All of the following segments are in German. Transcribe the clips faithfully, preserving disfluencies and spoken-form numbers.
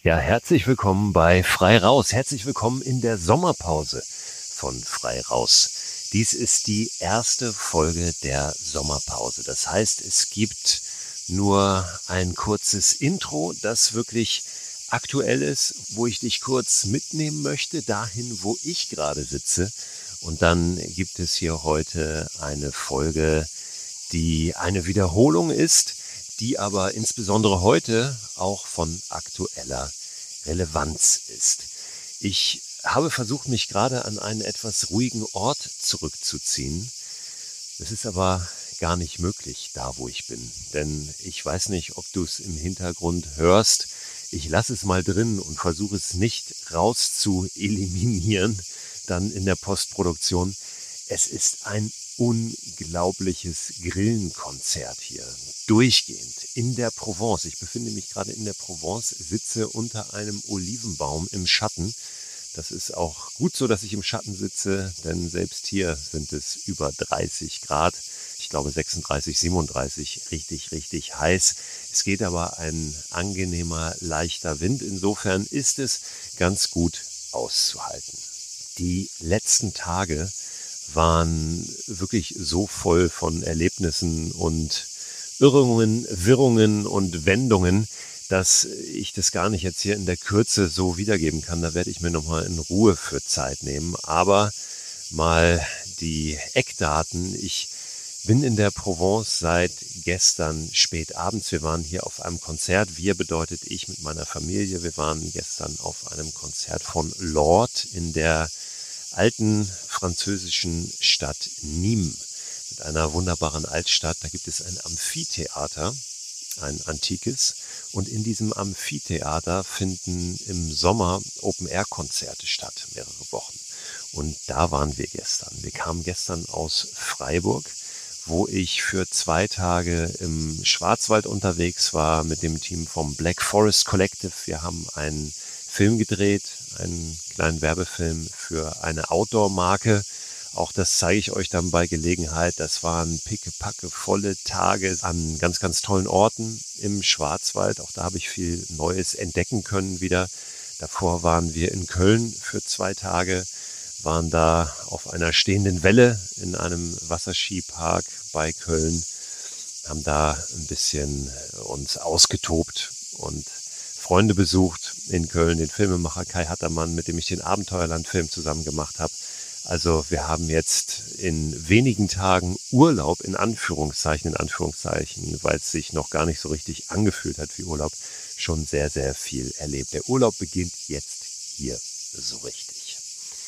Ja, herzlich willkommen bei Frei Raus. Herzlich willkommen in der Sommerpause von Frei Raus. Dies ist die erste Folge der Sommerpause. Das heißt, es gibt nur ein kurzes Intro, das wirklich aktuell ist, wo ich dich kurz mitnehmen möchte, dahin, wo ich gerade sitze. Und dann gibt es hier heute eine Folge, die eine Wiederholung ist, die aber insbesondere heute auch von aktueller Relevanz ist. Ich habe versucht, mich gerade an einen etwas ruhigen Ort zurückzuziehen. Es ist aber gar nicht möglich, da wo ich bin. Denn ich weiß nicht, ob du es im Hintergrund hörst. Ich lasse es mal drin und versuche es nicht raus zu eliminieren, dann in der Postproduktion. Es ist ein unglaubliches Grillenkonzert hier, durchgehend in der Provence. Ich befinde mich gerade in der Provence, sitze unter einem Olivenbaum im Schatten. Das ist auch gut so, dass ich im Schatten sitze, denn selbst hier sind es über dreißig Grad. Ich glaube sechsunddreißig, siebenunddreißig, richtig, richtig heiß. Es geht aber ein angenehmer, leichter Wind. Insofern ist es ganz gut auszuhalten. Die letzten Tage waren wirklich so voll von Erlebnissen und Irrungen, Wirrungen und Wendungen, dass ich das gar nicht jetzt hier in der Kürze so wiedergeben kann. Da werde ich mir nochmal in Ruhe für Zeit nehmen. Aber mal die Eckdaten. Ich bin in der Provence seit gestern spät abends. Wir waren hier auf einem Konzert. Wir bedeutet ich mit meiner Familie. Wir waren gestern auf einem Konzert von Lorde in der alten französischen Stadt Nîmes, mit einer wunderbaren Altstadt. Da gibt es ein Amphitheater, ein antikes, und in diesem Amphitheater finden im Sommer Open-Air-Konzerte statt, mehrere Wochen. Und da waren wir gestern. Wir kamen gestern aus Freiburg, wo ich für zwei Tage im Schwarzwald unterwegs war mit dem Team vom Black Forest Collective. Wir haben einen Film gedreht, einen kleinen Werbefilm für eine Outdoor-Marke. Auch das zeige ich euch dann bei Gelegenheit. Das waren pickepacke volle Tage an ganz, ganz tollen Orten im Schwarzwald. Auch da habe ich viel Neues entdecken können wieder. Davor waren wir in Köln für zwei Tage, waren da auf einer stehenden Welle in einem Wasserskipark bei Köln, haben da ein bisschen uns ausgetobt und Freunde besucht in Köln, den Filmemacher Kai Hattermann, mit dem ich den Abenteuerland-Film zusammen gemacht habe. Also wir haben jetzt in wenigen Tagen Urlaub, in Anführungszeichen, in Anführungszeichen, weil es sich noch gar nicht so richtig angefühlt hat wie Urlaub, schon sehr, sehr viel erlebt. Der Urlaub beginnt jetzt hier so richtig.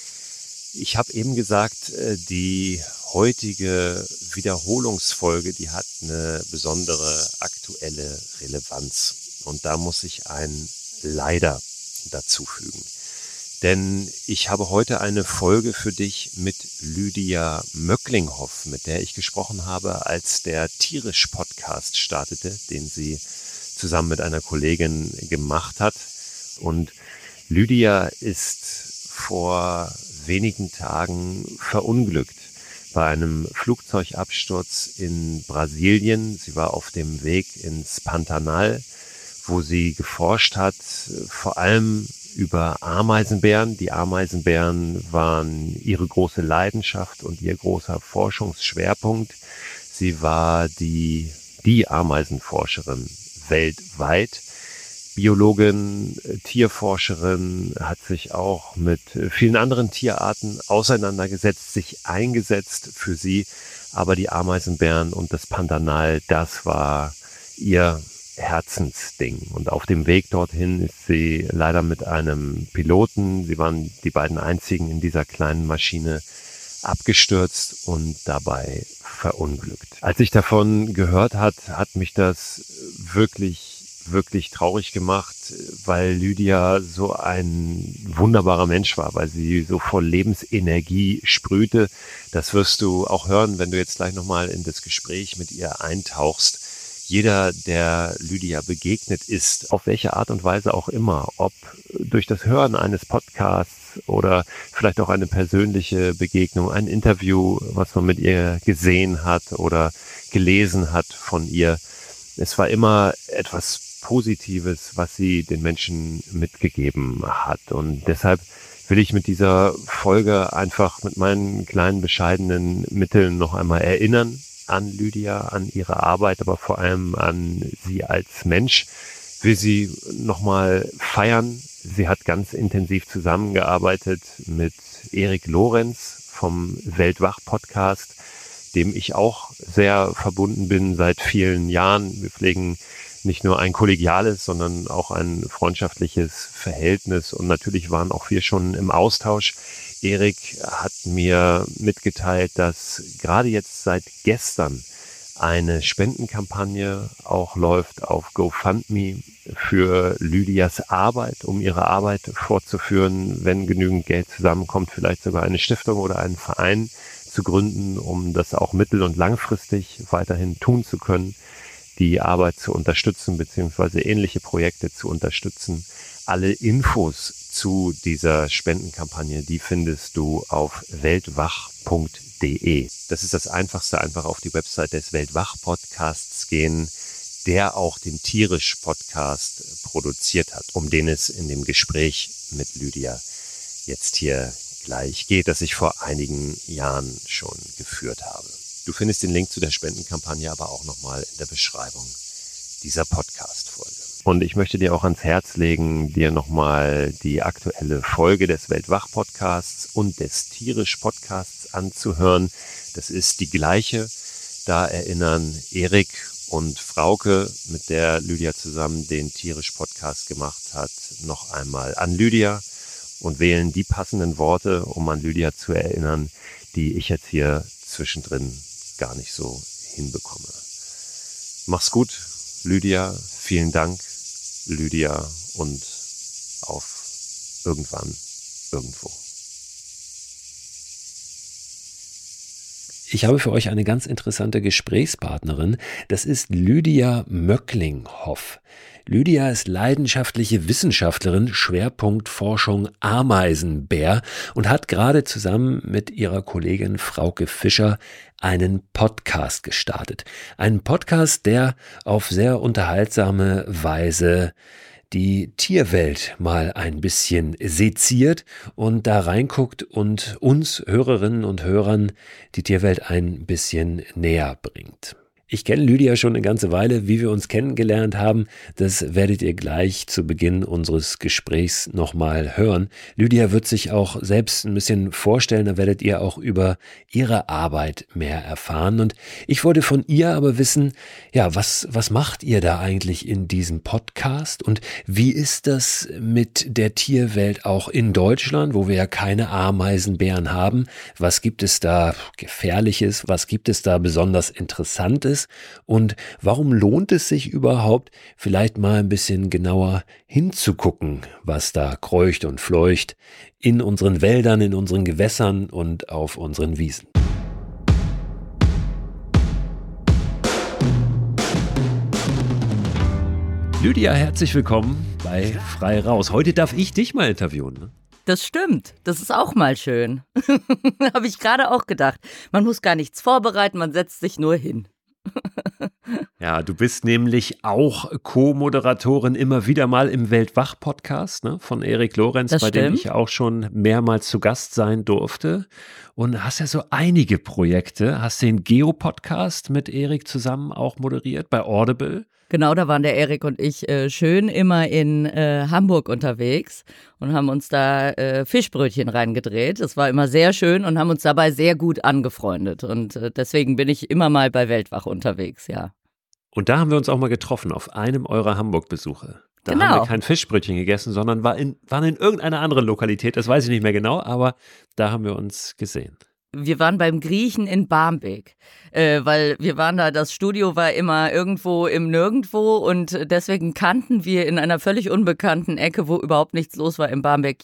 Ich habe eben gesagt, die heutige Wiederholungsfolge, die hat eine besondere aktuelle Relevanz. Und da muss ich ein Leider dazu fügen. Denn ich habe heute eine Folge für dich mit Lydia Möcklinghoff, mit der ich gesprochen habe, als der Tierisch-Podcast startete, den sie zusammen mit einer Kollegin gemacht hat. Und Lydia ist vor wenigen Tagen verunglückt bei einem Flugzeugabsturz in Brasilien. Sie war auf dem Weg ins Pantanal, wo sie geforscht hat, vor allem über Ameisenbären. Die Ameisenbären waren ihre große Leidenschaft und ihr großer Forschungsschwerpunkt. Sie war die, die Ameisenforscherin weltweit. Biologin, Tierforscherin, hat sich auch mit vielen anderen Tierarten auseinandergesetzt, sich eingesetzt für sie. Aber die Ameisenbären und das Pantanal, das war ihr Herzensding. Und auf dem Weg dorthin ist sie leider mit einem Piloten, sie waren die beiden einzigen in dieser kleinen Maschine, abgestürzt und dabei verunglückt. Als ich davon gehört hat, hat mich das wirklich, wirklich traurig gemacht, weil Lydia so ein wunderbarer Mensch war, weil sie so voll Lebensenergie sprühte. Das wirst du auch hören, wenn du jetzt gleich nochmal in das Gespräch mit ihr eintauchst. Jeder, der Lydia begegnet ist, auf welche Art und Weise auch immer, ob durch das Hören eines Podcasts oder vielleicht auch eine persönliche Begegnung, ein Interview, was man mit ihr gesehen hat oder gelesen hat von ihr. Es war immer etwas Positives, was sie den Menschen mitgegeben hat. Und deshalb will ich mit dieser Folge einfach mit meinen kleinen bescheidenen Mitteln noch einmal erinnern an Lydia, an ihre Arbeit, aber vor allem an sie als Mensch. Will sie nochmal feiern. Sie hat ganz intensiv zusammengearbeitet mit Erik Lorenz vom Weltwach-Podcast, dem ich auch sehr verbunden bin seit vielen Jahren. Wir pflegen nicht nur ein kollegiales, sondern auch ein freundschaftliches Verhältnis. Und natürlich waren auch wir schon im Austausch. Erik hat mir mitgeteilt, dass gerade jetzt seit gestern eine Spendenkampagne auch läuft auf GoFundMe für Lydias Arbeit, um ihre Arbeit fortzuführen, wenn genügend Geld zusammenkommt, vielleicht sogar eine Stiftung oder einen Verein zu gründen, um das auch mittel- und langfristig weiterhin tun zu können, die Arbeit zu unterstützen beziehungsweise ähnliche Projekte zu unterstützen. Alle Infos zu dieser Spendenkampagne, die findest du auf weltwach punkt de. Das ist das Einfachste, einfach auf die Website des Weltwach-Podcasts gehen, der auch den Tierisch-Podcast produziert hat, um den es in dem Gespräch mit Lydia jetzt hier gleich geht, das ich vor einigen Jahren schon geführt habe. Du findest den Link zu der Spendenkampagne aber auch nochmal in der Beschreibung dieser Podcast-Folge. Und ich möchte dir auch ans Herz legen, dir nochmal die aktuelle Folge des Weltwach-Podcasts und des Tierisch-Podcasts anzuhören. Das ist die gleiche. Da erinnern Erik und Frauke, mit der Lydia zusammen den Tierisch-Podcast gemacht hat, noch einmal an Lydia und wählen die passenden Worte, um an Lydia zu erinnern, die ich jetzt hier zwischendrin gar nicht so hinbekomme. Mach's gut, Lydia. Vielen Dank, Lydia, und auf irgendwann, irgendwo. Ich habe für euch eine ganz interessante Gesprächspartnerin. Das ist Lydia Möcklinghoff. Lydia ist leidenschaftliche Wissenschaftlerin, Schwerpunkt Forschung Ameisenbär, und hat gerade zusammen mit ihrer Kollegin Frauke Fischer einen Podcast gestartet. Einen Podcast, der auf sehr unterhaltsame Weise die Tierwelt mal ein bisschen seziert und da reinguckt und uns Hörerinnen und Hörern die Tierwelt ein bisschen näher bringt. Ich kenne Lydia schon eine ganze Weile. Wie wir uns kennengelernt haben, das werdet ihr gleich zu Beginn unseres Gesprächs nochmal hören. Lydia wird sich auch selbst ein bisschen vorstellen, da werdet ihr auch über ihre Arbeit mehr erfahren. Und ich wollte von ihr aber wissen, ja, was, was macht ihr da eigentlich in diesem Podcast? Und wie ist das mit der Tierwelt auch in Deutschland, wo wir ja keine Ameisenbären haben? Was gibt es da Gefährliches? Was gibt es da besonders Interessantes? Und warum lohnt es sich überhaupt, vielleicht mal ein bisschen genauer hinzugucken, was da kreucht und fleucht in unseren Wäldern, in unseren Gewässern und auf unseren Wiesen? Lydia, herzlich willkommen bei Frei Raus. Heute darf ich dich mal interviewen, ne? Das stimmt, das ist auch mal schön. Habe ich gerade auch gedacht. Man muss gar nichts vorbereiten, man setzt sich nur hin. Ja, du bist nämlich auch Co-Moderatorin immer wieder mal im Weltwach-Podcast, ne, von Erik Lorenz, Das bei dem stimmt. ich auch schon mehrmals zu Gast sein durfte. Und hast ja so einige Projekte. Hast den Geo-Podcast mit Erik zusammen auch moderiert bei Audible. Genau, da waren der Erik und ich äh, schön immer in äh, Hamburg unterwegs und haben uns da äh, Fischbrötchen reingedreht. Das war immer sehr schön und haben uns dabei sehr gut angefreundet. Und äh, deswegen bin ich immer mal bei Weltwach unterwegs, ja. Und da haben wir uns auch mal getroffen auf einem eurer Hamburg-Besuche. Da Genau. haben wir kein Fischbrötchen gegessen, sondern war in, waren in irgendeiner anderen Lokalität. Das weiß ich nicht mehr genau, aber da haben wir uns gesehen. Wir waren beim Griechen in Barmbek, äh, weil wir waren da, das Studio war immer irgendwo im Nirgendwo und deswegen kannten wir in einer völlig unbekannten Ecke, wo überhaupt nichts los war in Barmbek,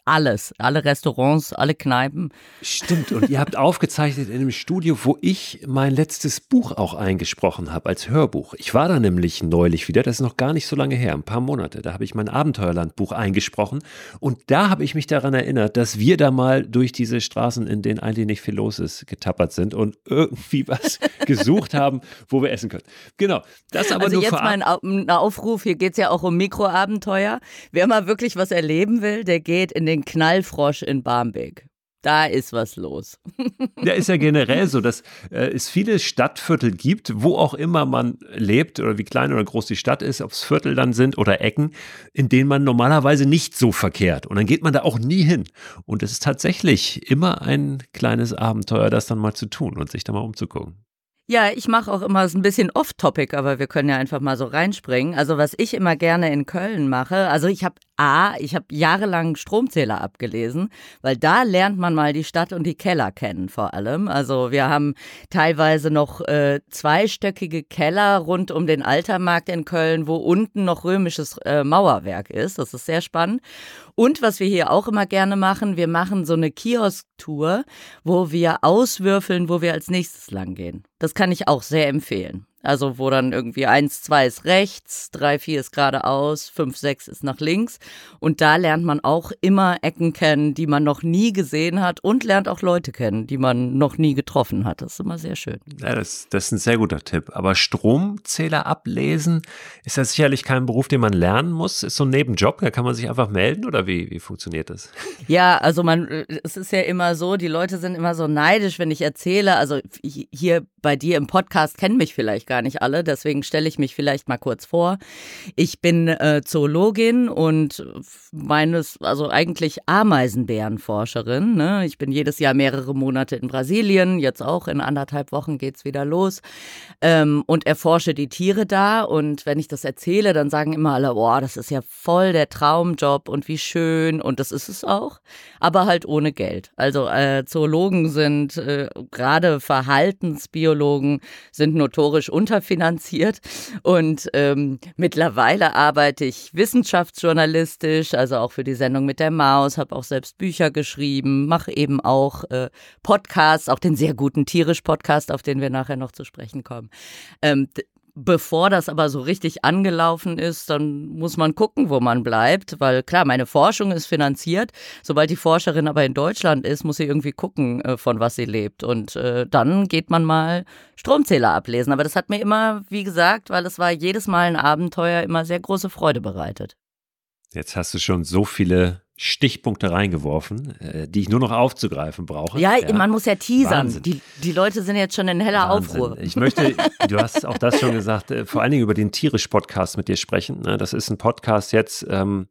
alles, alle Restaurants, alle Kneipen. Stimmt, und ihr habt aufgezeichnet in einem Studio, wo ich mein letztes Buch auch eingesprochen habe als Hörbuch. Ich war da nämlich neulich wieder, das ist noch gar nicht so lange her, ein paar Monate, da habe ich mein Abenteuerlandbuch eingesprochen und da habe ich mich daran erinnert, dass wir da mal durch diese Straßen, in denen eigentlich nicht viel los ist, getappert sind und irgendwie was gesucht haben, wo wir essen können. Genau, das aber also nur jetzt vorab. mal ein, Au- ein Aufruf, hier geht es ja auch um Mikroabenteuer. Wer mal wirklich was erleben will, der geht in den Knallfrosch in Barmbek. Da ist was los. Ja, ist ja generell so, dass äh, es viele Stadtviertel gibt, wo auch immer man lebt oder wie klein oder groß die Stadt ist, ob es Viertel dann sind oder Ecken, in denen man normalerweise nicht so verkehrt. Und dann geht man da auch nie hin. Und es ist tatsächlich immer ein kleines Abenteuer, das dann mal zu tun und sich da mal umzugucken. Ja, ich mache auch immer so ein bisschen off-topic, aber wir können ja einfach mal so reinspringen. Also was ich immer gerne in Köln mache, also ich habe A, ich habe jahrelang Stromzähler abgelesen, weil da lernt man mal die Stadt und die Keller kennen vor allem. Also wir haben teilweise noch äh, zweistöckige Keller rund um den Altermarkt in Köln, wo unten noch römisches äh, Mauerwerk ist. Das ist sehr spannend. Und was wir hier auch immer gerne machen, wir machen so eine Kiosk-Tour, wo wir auswürfeln, wo wir als nächstes lang gehen. Das kann ich auch sehr empfehlen. Also wo dann irgendwie eins, zwei ist rechts, drei, vier ist geradeaus, fünf, sechs ist nach links. Und da lernt man auch immer Ecken kennen, die man noch nie gesehen hat und lernt auch Leute kennen, die man noch nie getroffen hat. Das ist immer sehr schön. Ja, das, das ist ein sehr guter Tipp. Aber Stromzähler ablesen ist ja sicherlich kein Beruf, den man lernen muss. Ist so ein Nebenjob, da kann man sich einfach melden oder wie, wie funktioniert das? Ja, also man, es ist ja immer so, die Leute sind immer so neidisch, wenn ich erzähle. Also hier bei dir im Podcast kennen mich vielleicht gar nicht alle, deswegen stelle ich mich vielleicht mal kurz vor. Ich bin äh, Zoologin und meines, also eigentlich Ameisenbärenforscherin. Ne? Ich bin jedes Jahr mehrere Monate in Brasilien, jetzt auch in anderthalb Wochen geht's wieder los ähm, und erforsche die Tiere da. Und wenn ich das erzähle, dann sagen immer alle, boah, das ist ja voll der Traumjob und wie schön. Und das ist es auch, aber halt ohne Geld. Also äh, Zoologen sind, äh, gerade Verhaltensbiologen, sind notorisch unterfinanziert und ähm, mittlerweile arbeite ich wissenschaftsjournalistisch, also auch für die Sendung mit der Maus, habe auch selbst Bücher geschrieben, mache eben auch äh, Podcasts, auch den sehr guten Tierisch-Podcast, auf den wir nachher noch zu sprechen kommen. Ähm, d- Bevor das aber so richtig angelaufen ist, dann muss man gucken, wo man bleibt, weil klar, meine Forschung ist finanziert. Sobald die Forscherin aber in Deutschland ist, muss sie irgendwie gucken, äh, von was sie lebt. Und äh, dann geht man mal Stromzähler ablesen. Aber das hat mir immer, wie gesagt, weil es war jedes Mal ein Abenteuer, immer sehr große Freude bereitet. Jetzt hast du schon so viele Stichpunkte reingeworfen, äh, die ich nur noch aufzugreifen brauche. Ja, ja. Man muss ja teasern. Die, die Leute sind jetzt schon in heller Wahnsinn. Aufruhr. Ich möchte, du hast auch das schon gesagt, äh, vor allen Dingen über den Tierisch-Podcast mit dir sprechen. Ne? Das ist ein Podcast jetzt, ähm,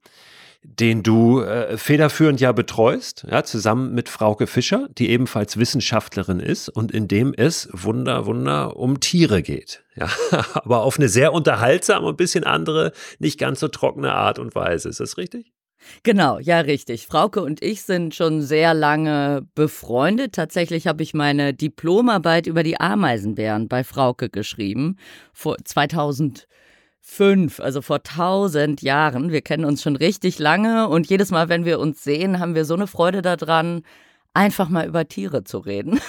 den du äh, federführend ja betreust, ja, zusammen mit Frauke Fischer, die ebenfalls Wissenschaftlerin ist und in dem es Wunder, Wunder um Tiere geht. Ja, aber auf eine sehr unterhaltsame und ein bisschen andere, nicht ganz so trockene Art und Weise. Ist das richtig? Genau, ja, richtig. Frauke und ich sind schon sehr lange befreundet. Tatsächlich habe ich meine Diplomarbeit über die Ameisenbären bei Frauke geschrieben, vor zweitausendfünf, also vor tausend Jahren. Wir kennen uns schon richtig lange und jedes Mal, wenn wir uns sehen, haben wir so eine Freude daran, einfach mal über Tiere zu reden.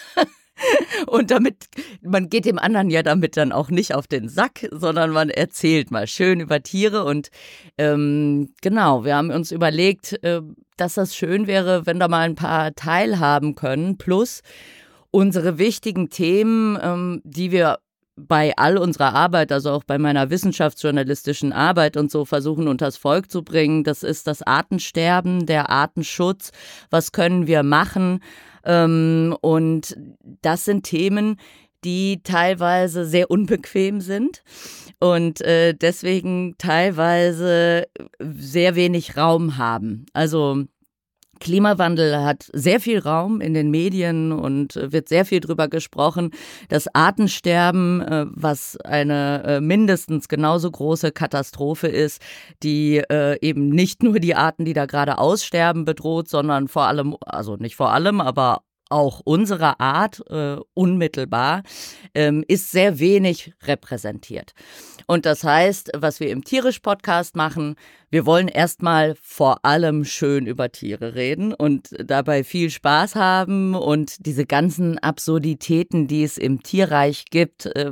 Und damit, man geht dem anderen ja damit dann auch nicht auf den Sack, sondern man erzählt mal schön über Tiere. Und ähm, genau, wir haben uns überlegt, äh, dass das schön wäre, wenn da mal ein paar teilhaben können. Plus unsere wichtigen Themen, ähm, die wir bei all unserer Arbeit, also auch bei meiner wissenschaftsjournalistischen Arbeit und so versuchen, unters Volk zu bringen. Das ist das Artensterben, der Artenschutz. Was können wir machen? Ähm, und das sind Themen, die teilweise sehr unbequem sind und äh, deswegen teilweise sehr wenig Raum haben. Also Klimawandel hat sehr viel Raum in den Medien und wird sehr viel drüber gesprochen. Das Artensterben, äh, was eine äh, mindestens genauso große Katastrophe ist, die äh, eben nicht nur die Arten, die da gerade aussterben, bedroht, sondern vor allem, also nicht vor allem, aber auch unserer Art äh, unmittelbar, ähm, ist sehr wenig repräsentiert. Und das heißt, was wir im Tierisch-Podcast machen, wir wollen erstmal vor allem schön über Tiere reden und dabei viel Spaß haben und diese ganzen Absurditäten, die es im Tierreich gibt, äh,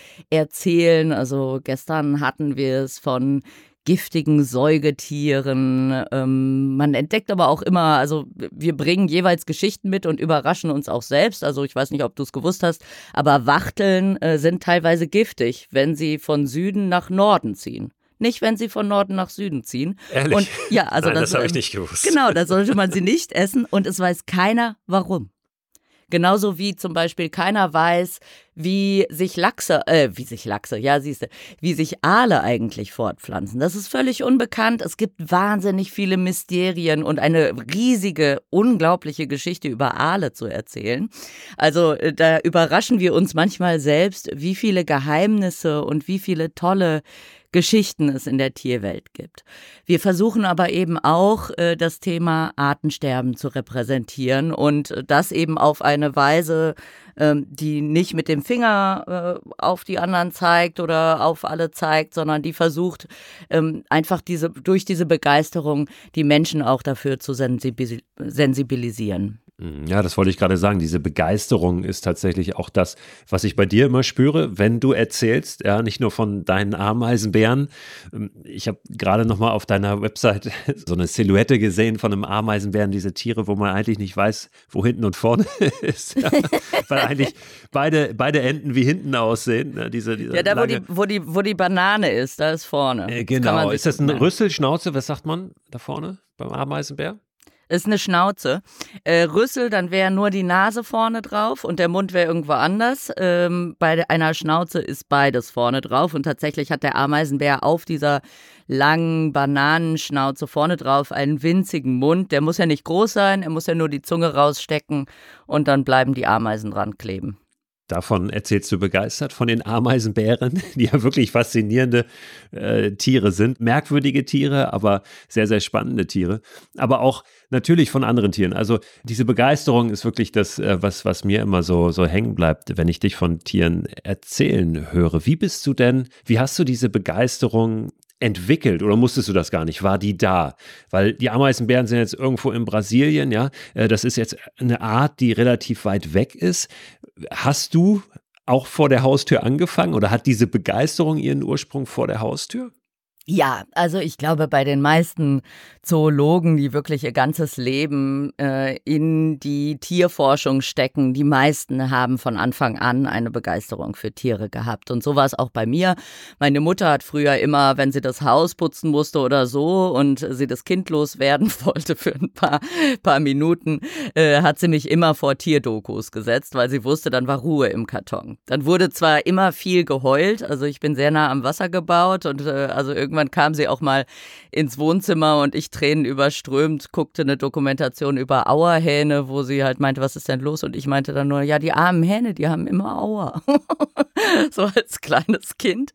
erzählen. Also gestern hatten wir es von giftigen Säugetieren. Ähm, man entdeckt aber auch immer, also wir bringen jeweils Geschichten mit und überraschen uns auch selbst. Also ich weiß nicht, ob du es gewusst hast, aber Wachteln äh, sind teilweise giftig, wenn sie von Süden nach Norden ziehen. Nicht, wenn sie von Norden nach Süden ziehen. Ehrlich? Und, ja, also Nein, das, das habe ich nicht gewusst. Genau, da sollte man sie nicht essen und es weiß keiner, warum. Genauso wie zum Beispiel keiner weiß, wie sich Lachse, äh, wie sich Lachse, ja siehste, wie sich Aale eigentlich fortpflanzen. Das ist völlig unbekannt. Es gibt wahnsinnig viele Mysterien und eine riesige, unglaubliche Geschichte über Aale zu erzählen. Also da überraschen wir uns manchmal selbst, wie viele Geheimnisse und wie viele tolle Geschichten es in der Tierwelt gibt. Wir versuchen aber eben auch, äh, das Thema Artensterben zu repräsentieren und das eben auf eine Weise, ähm, die nicht mit dem Finger äh, auf die anderen zeigt oder auf alle zeigt, sondern die versucht, ähm, einfach diese, durch diese Begeisterung die Menschen auch dafür zu sensibil- sensibilisieren. Ja, das wollte ich gerade sagen. Diese Begeisterung ist tatsächlich auch das, was ich bei dir immer spüre, wenn du erzählst, ja, nicht nur von deinen Ameisenbären. Ich habe gerade noch mal auf deiner Website so eine Silhouette gesehen von einem Ameisenbären, diese Tiere, wo man eigentlich nicht weiß, wo hinten und vorne ist. Ja, weil eigentlich beide, beide Enden wie hinten aussehen. Ne, diese, diese ja, da wo lange, die, wo, die, wo die Banane ist, da ist vorne. Äh, genau, das ist das ein Rüsselschnauze? Was sagt man da vorne beim Ameisenbär? Ist eine Schnauze. Äh, Rüssel, dann wäre nur die Nase vorne drauf und der Mund wäre irgendwo anders. Ähm, bei einer Schnauze ist beides vorne drauf und tatsächlich hat der Ameisenbär auf dieser langen Bananenschnauze vorne drauf einen winzigen Mund. Der muss ja nicht groß sein, er muss ja nur die Zunge rausstecken und dann bleiben die Ameisen dran kleben. Davon erzählst du begeistert, von den Ameisenbären, die ja wirklich faszinierende äh, Tiere sind. Merkwürdige Tiere, aber sehr, sehr spannende Tiere. Aber auch natürlich von anderen Tieren. Also diese Begeisterung ist wirklich das, äh, was, was mir immer so, so hängen bleibt, wenn ich dich von Tieren erzählen höre. Wie bist du denn, wie hast du diese Begeisterung entwickelt oder musstest du das gar nicht? War die da? Weil die Ameisenbären sind jetzt irgendwo in Brasilien, ja. Das ist jetzt eine Art, die relativ weit weg ist. Hast du auch vor der Haustür angefangen oder hat diese Begeisterung ihren Ursprung vor der Haustür? Ja, also ich glaube, bei den meisten Zoologen, die wirklich ihr ganzes Leben äh, in die Tierforschung stecken, die meisten haben von Anfang an eine Begeisterung für Tiere gehabt. Und so war es auch bei mir. Meine Mutter hat früher immer, wenn sie das Haus putzen musste oder so und sie das Kind loswerden wollte für ein paar, paar Minuten, äh, hat sie mich immer vor Tierdokus gesetzt, weil sie wusste, dann war Ruhe im Karton. Dann wurde zwar immer viel geheult, also ich bin sehr nah am Wasser gebaut und äh, also irgendwie Irgendwann kam sie auch mal ins Wohnzimmer und ich Tränen überströmt, guckte eine Dokumentation über Auerhähne, wo sie halt meinte, was ist denn los? Und ich meinte dann nur, ja, die armen Hähne, die haben immer Auer. So als kleines Kind.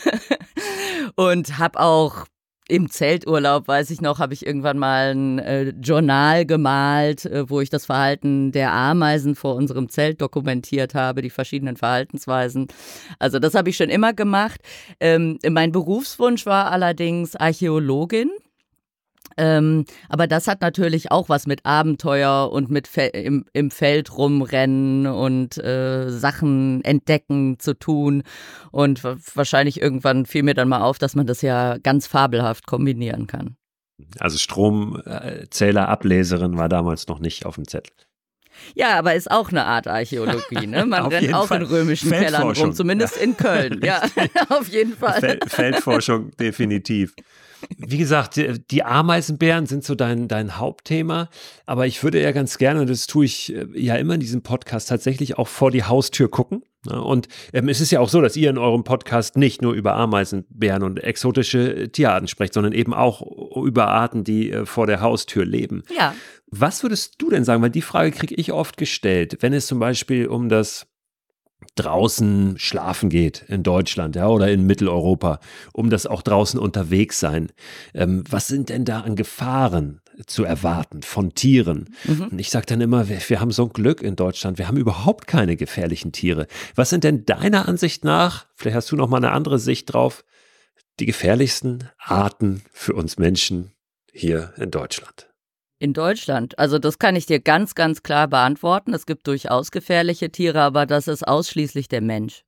Und habe auch im Zelturlaub, weiß ich noch, habe ich irgendwann mal ein äh, Journal gemalt, äh, wo ich das Verhalten der Ameisen vor unserem Zelt dokumentiert habe, die verschiedenen Verhaltensweisen. Also das habe ich schon immer gemacht. Ähm, mein Berufswunsch war allerdings Archäologin. Ähm, aber das hat natürlich auch was mit Abenteuer und mit Fe- im, im Feld rumrennen und äh, Sachen entdecken zu tun. Und w- wahrscheinlich irgendwann fiel mir dann mal auf, dass man das ja ganz fabelhaft kombinieren kann. Also Stromzähler, Ableserin war damals noch nicht auf dem Zettel. Ja, aber ist auch eine Art Archäologie, ne? Man Auf rennt jeden auch Fall. in römischen Kellern rum, zumindest Ja. in Köln. Ja, auf jeden Fall. Fel- Feldforschung, definitiv. Wie gesagt, die, die Ameisenbären sind so dein, dein Hauptthema, aber ich würde ja ganz gerne, und das tue ich äh, ja immer in diesem Podcast, tatsächlich auch vor die Haustür gucken. Ne? Und ähm, es ist ja auch so, dass ihr in eurem Podcast nicht nur über Ameisenbären und exotische Tierarten sprecht, sondern eben auch über Arten, die äh, vor der Haustür leben. Ja. Was würdest du denn sagen? Weil die Frage kriege ich oft gestellt, wenn es zum Beispiel um das draußen schlafen geht in Deutschland, ja, oder in Mitteleuropa, um das auch draußen unterwegs sein. Ähm, was sind denn da an Gefahren zu erwarten von Tieren. Mhm. Und ich sage dann immer, wir, wir haben so ein Glück in Deutschland, wir haben überhaupt keine gefährlichen Tiere. Was sind denn deiner Ansicht nach, vielleicht hast du noch mal eine andere Sicht drauf, die gefährlichsten Arten für uns Menschen hier in Deutschland? In Deutschland, also das kann ich dir ganz, ganz klar beantworten. Es gibt durchaus gefährliche Tiere, aber das ist ausschließlich der Mensch.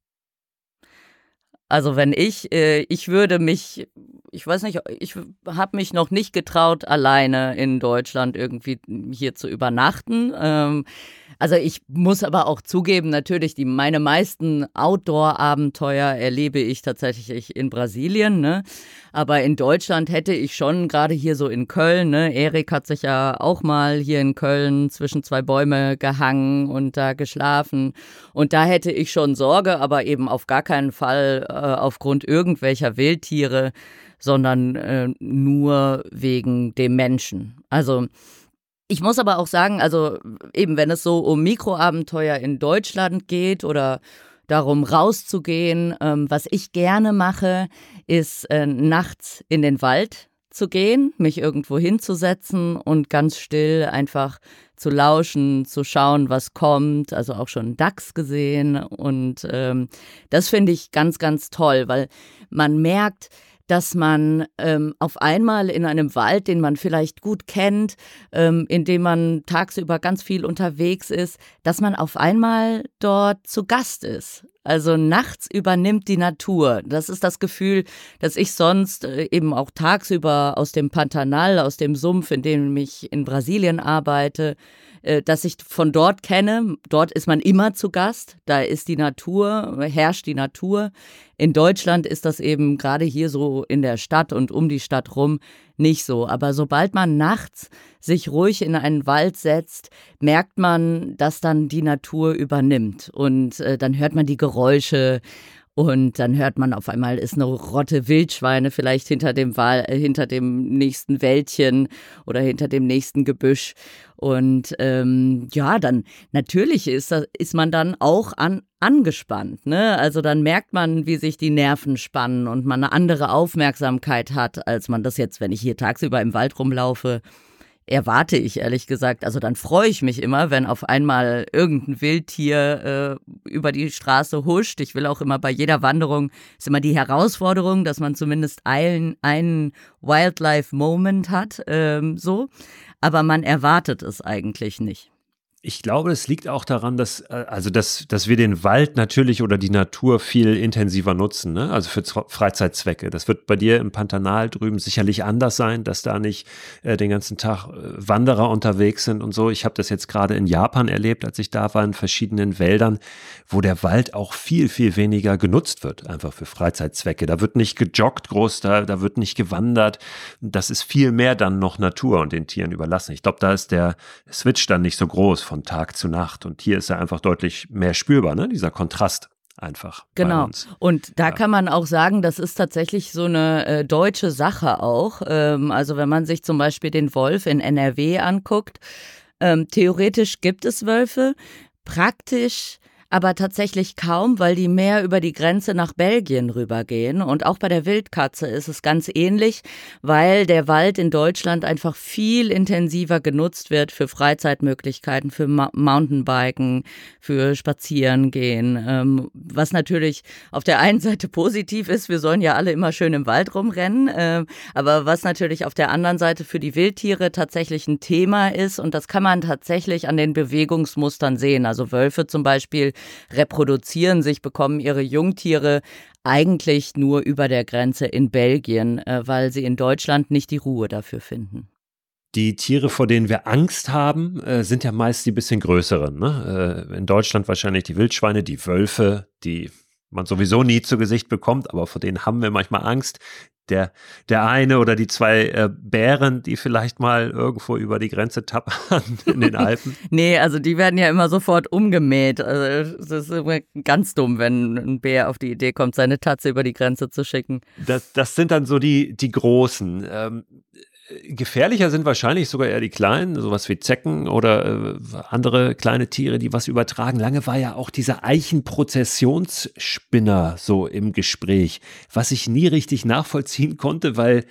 Also wenn ich, äh, ich würde mich, ich weiß nicht, ich habe mich noch nicht getraut, alleine in Deutschland irgendwie hier zu übernachten. Ähm, also ich muss aber auch zugeben, natürlich, die, meine meisten Outdoor-Abenteuer erlebe ich tatsächlich in Brasilien, ne? Aber in Deutschland hätte ich schon, gerade hier so in Köln, ne? Erik hat sich ja auch mal hier in Köln zwischen zwei Bäume gehangen und da geschlafen. Und da hätte ich schon Sorge, aber eben auf gar keinen Fall äh, aufgrund irgendwelcher Wildtiere, sondern äh, nur wegen dem Menschen. Also ich muss aber auch sagen, also eben wenn es so um Mikroabenteuer in Deutschland geht oder darum rauszugehen, ähm, was ich gerne mache, ist äh, nachts in den Wald zu gehen, mich irgendwo hinzusetzen und ganz still einfach zu lauschen, zu schauen, was kommt. Also auch schon einen Dachs gesehen und ähm, das finde ich ganz, ganz toll, weil man merkt, dass man ähm, auf einmal in einem Wald, den man vielleicht gut kennt, ähm, in dem man tagsüber ganz viel unterwegs ist, dass man auf einmal dort zu Gast ist. Also nachts übernimmt die Natur. Das ist das Gefühl, das ich sonst äh, eben auch tagsüber aus dem Pantanal, aus dem Sumpf, in dem ich in Brasilien arbeite, äh, dass ich von dort kenne. Dort ist man immer zu Gast. Da ist die Natur, herrscht die Natur. In Deutschland ist das eben gerade hier so in der Stadt und um die Stadt rum nicht so. Aber sobald man nachts sich ruhig in einen Wald setzt, merkt man, dass dann die Natur übernimmt. Und äh, dann hört man die Geräusche und dann hört man auf einmal, ist eine Rotte Wildschweine vielleicht hinter dem, Wal- äh, hinter dem nächsten Wäldchen oder hinter dem nächsten Gebüsch. Und ähm, ja, dann natürlich ist, das, ist man dann auch an, angespannt, ne? Also dann merkt man, wie sich die Nerven spannen und man eine andere Aufmerksamkeit hat, als man das jetzt, wenn ich hier tagsüber im Wald rumlaufe, erwarte ich ehrlich gesagt. Also dann freue ich mich immer, wenn auf einmal irgendein Wildtier äh, über die Straße huscht. Ich will auch immer bei jeder Wanderung, ist immer die Herausforderung, dass man zumindest einen, einen Wildlife-Moment hat, ähm, so. Aber man erwartet es eigentlich nicht. Ich glaube, es liegt auch daran, dass, also dass, dass wir den Wald natürlich oder die Natur viel intensiver nutzen, ne? Also für Z- Freizeitzwecke. Das wird bei dir im Pantanal drüben sicherlich anders sein, dass da nicht äh, den ganzen Tag äh, Wanderer unterwegs sind und so. Ich habe das jetzt gerade in Japan erlebt, als ich da war, in verschiedenen Wäldern, wo der Wald auch viel, viel weniger genutzt wird, einfach für Freizeitzwecke. Da wird nicht gejoggt groß, da, da wird nicht gewandert. Das ist viel mehr dann noch Natur und den Tieren überlassen. Ich glaube, da ist der Switch dann nicht so groß von Tag zu Nacht. Und hier ist er einfach deutlich mehr spürbar, ne? Dieser Kontrast einfach. Genau. Bei uns. Und da Ja. kann man auch sagen, das ist tatsächlich so eine äh, deutsche Sache auch. Ähm, also wenn man sich zum Beispiel den Wolf in N R W anguckt, ähm, theoretisch gibt es Wölfe, praktisch aber tatsächlich kaum, weil die mehr über die Grenze nach Belgien rübergehen. Und auch bei der Wildkatze ist es ganz ähnlich, weil der Wald in Deutschland einfach viel intensiver genutzt wird für Freizeitmöglichkeiten, für Ma- Mountainbiken, für Spazierengehen. Ähm, was natürlich auf der einen Seite positiv ist, wir sollen ja alle immer schön im Wald rumrennen, äh, aber was natürlich auf der anderen Seite für die Wildtiere tatsächlich ein Thema ist, und das kann man tatsächlich an den Bewegungsmustern sehen. Also Wölfe zum Beispiel reproduzieren sich, bekommen ihre Jungtiere eigentlich nur über der Grenze in Belgien, äh, weil sie in Deutschland nicht die Ruhe dafür finden. Die Tiere, vor denen wir Angst haben, äh, sind ja meist die bisschen größeren, ne? Äh, in Deutschland wahrscheinlich die Wildschweine, die Wölfe, die man sowieso nie zu Gesicht bekommt, aber vor denen haben wir manchmal Angst. Der, der eine oder die zwei äh, Bären, die vielleicht mal irgendwo über die Grenze tappern in den Alpen. Nee, also die werden ja immer sofort umgemäht. Also das ist immer ganz dumm, wenn ein Bär auf die Idee kommt, seine Tatze über die Grenze zu schicken. Das, das sind dann so die, die Großen. Ähm, gefährlicher sind wahrscheinlich sogar eher die Kleinen, sowas wie Zecken oder äh, andere kleine Tiere, die was übertragen. Lange war ja auch dieser Eichenprozessionsspinner so im Gespräch, was ich nie richtig nachvollziehen konnte, weil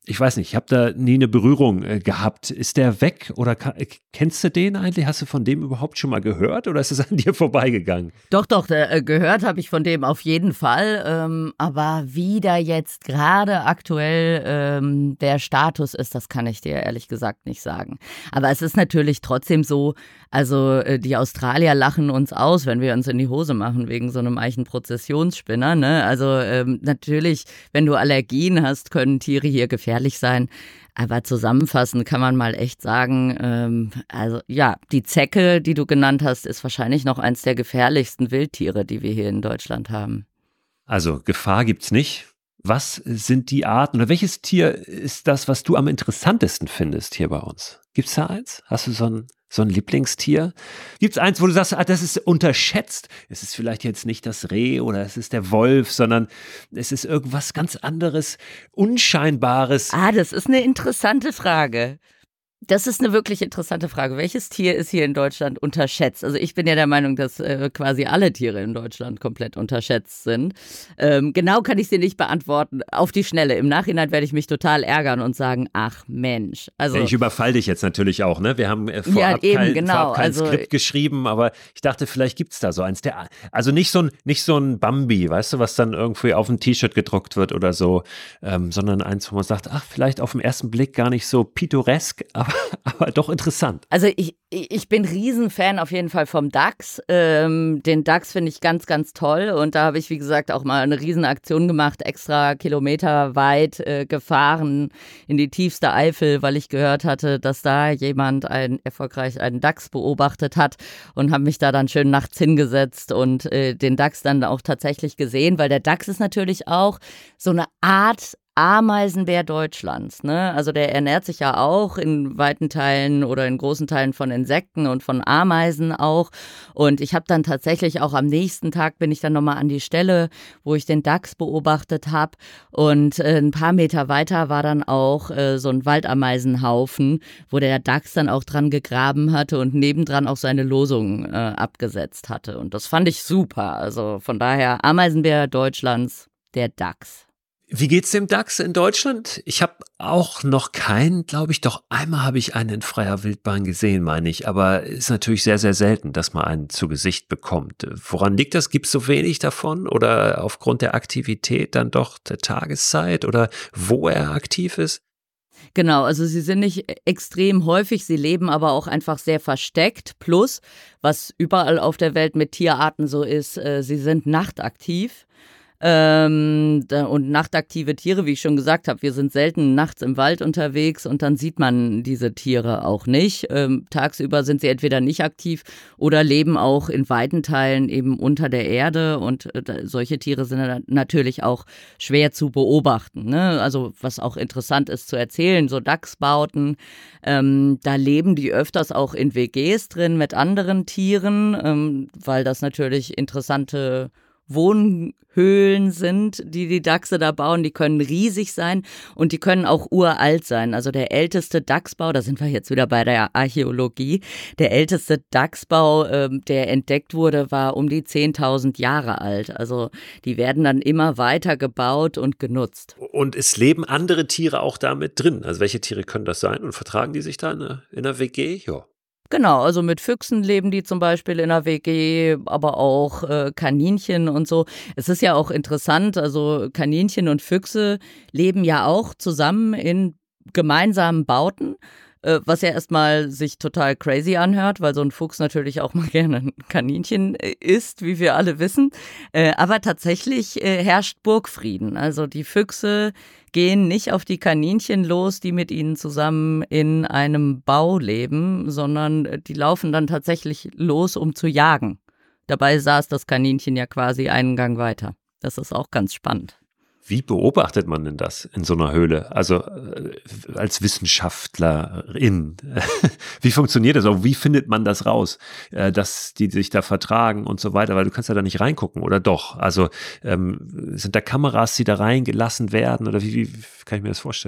ich weiß nicht, ich habe da nie eine Berührung äh, gehabt. Ist der weg oder ka- kennst du den eigentlich? Hast du von dem überhaupt schon mal gehört oder ist es an dir vorbeigegangen? Doch, doch, äh, gehört habe ich von dem auf jeden Fall. Ähm, aber wie da jetzt gerade aktuell ähm, der Status ist, das kann ich dir ehrlich gesagt nicht sagen. Aber es ist natürlich trotzdem so, also äh, die Australier lachen uns aus, wenn wir uns in die Hose machen wegen so einem Eichenprozessionsspinner. Ne? Also ähm, natürlich, wenn du Allergien hast, können Tiere hier gefährlich sein. Aber zusammenfassend kann man mal echt sagen, ähm, also ja, die Zecke, die du genannt hast, ist wahrscheinlich noch eins der gefährlichsten Wildtiere, die wir hier in Deutschland haben. Also Gefahr gibt's nicht. Was sind die Arten oder welches Tier ist das, was du am interessantesten findest hier bei uns? Gibt's da eins? Hast du so ein, so ein Lieblingstier? Gibt's eins, wo du sagst, ah, das ist unterschätzt? Es ist vielleicht jetzt nicht das Reh oder es ist der Wolf, sondern es ist irgendwas ganz anderes, Unscheinbares. Ah, das ist eine interessante Frage. Das ist eine wirklich interessante Frage. Welches Tier ist hier in Deutschland unterschätzt? Also ich bin ja der Meinung, dass äh, quasi alle Tiere in Deutschland komplett unterschätzt sind. Ähm, genau kann ich sie nicht beantworten. Auf die Schnelle. Im Nachhinein werde ich mich total ärgern und sagen, ach Mensch. Also, ich überfall dich jetzt natürlich auch, ne? Wir haben äh, vorab, ja, eben, kein, genau. vorab kein also, Skript geschrieben, aber ich dachte, vielleicht gibt's da so eins. Der, also nicht so ein, nicht so ein Bambi, weißt du, was dann irgendwie auf ein T-Shirt gedruckt wird oder so, ähm, sondern eins, wo man sagt, ach, vielleicht auf den ersten Blick gar nicht so pittoresk, aber, aber doch interessant. Also ich, ich bin Riesenfan auf jeden Fall vom Dachs. Ähm, den Dachs finde ich ganz, ganz toll. Und da habe ich, wie gesagt, auch mal eine Riesenaktion gemacht, extra kilometerweit äh, gefahren in die tiefste Eifel, weil ich gehört hatte, dass da jemand ein, erfolgreich einen Dachs beobachtet hat und habe mich da dann schön nachts hingesetzt und äh, den Dachs dann auch tatsächlich gesehen, weil der Dachs ist natürlich auch so eine Art Ameisenbär Deutschlands, ne? Also der ernährt sich ja auch in weiten Teilen oder in großen Teilen von Insekten und von Ameisen auch. Und ich habe dann tatsächlich auch am nächsten Tag bin ich dann nochmal an die Stelle, wo ich den Dachs beobachtet habe. Und äh, ein paar Meter weiter war dann auch äh, so ein Waldameisenhaufen, wo der Dachs dann auch dran gegraben hatte und nebendran auch seine Losung äh, abgesetzt hatte. Und das fand ich super. Also von daher Ameisenbär Deutschlands, der Dachs. Wie geht's dem Dachs in Deutschland? Ich habe auch noch keinen, glaube ich, doch einmal habe ich einen in freier Wildbahn gesehen, meine ich, aber ist natürlich sehr, sehr selten, dass man einen zu Gesicht bekommt. Woran liegt das? Gibt es so wenig davon oder aufgrund der Aktivität dann doch der Tageszeit oder wo er aktiv ist? Genau, also sie sind nicht extrem häufig, sie leben aber auch einfach sehr versteckt. Plus, was überall auf der Welt mit Tierarten so ist, äh, sie sind nachtaktiv. Ähm, da, und nachtaktive Tiere, wie ich schon gesagt habe, wir sind selten nachts im Wald unterwegs und dann sieht man diese Tiere auch nicht. Ähm, tagsüber sind sie entweder nicht aktiv oder leben auch in weiten Teilen eben unter der Erde und äh, solche Tiere sind natürlich auch schwer zu beobachten, ne? Also was auch interessant ist zu erzählen, so Dachsbauten, ähm, da leben die öfters auch in W Gs drin mit anderen Tieren, ähm, weil das natürlich interessante Wohnhöhlen sind, die die Dachse da bauen. Die können riesig sein und die können auch uralt sein. Also der älteste Dachsbau, da sind wir jetzt wieder bei der Archäologie, der älteste Dachsbau, ähm, der entdeckt wurde, war um die zehntausend Jahre alt. Also die werden dann immer weiter gebaut und genutzt. Und es leben andere Tiere auch da mit drin? Also welche Tiere können das sein und vertragen die sich da in einer, in einer W G? Ja. Genau, also mit Füchsen leben die zum Beispiel in der W G, aber auch äh, Kaninchen und so. Es ist ja auch interessant, also Kaninchen und Füchse leben ja auch zusammen in gemeinsamen Bauten, äh, was ja erstmal sich total crazy anhört, weil so ein Fuchs natürlich auch mal gerne ein Kaninchen äh, isst, wie wir alle wissen. Äh, aber tatsächlich äh, herrscht Burgfrieden. Also die Füchse gehen nicht auf die Kaninchen los, die mit ihnen zusammen in einem Bau leben, sondern die laufen dann tatsächlich los, um zu jagen. Dabei saß das Kaninchen ja quasi einen Gang weiter. Das ist auch ganz spannend. Wie beobachtet man denn das in so einer Höhle? Also äh, als Wissenschaftlerin, wie funktioniert das? Auch wie findet man das raus, äh, dass die sich da vertragen und so weiter? Weil du kannst ja da nicht reingucken, oder doch? Also ähm, sind da Kameras, die da reingelassen werden? Oder wie, wie kann ich mir das vorstellen?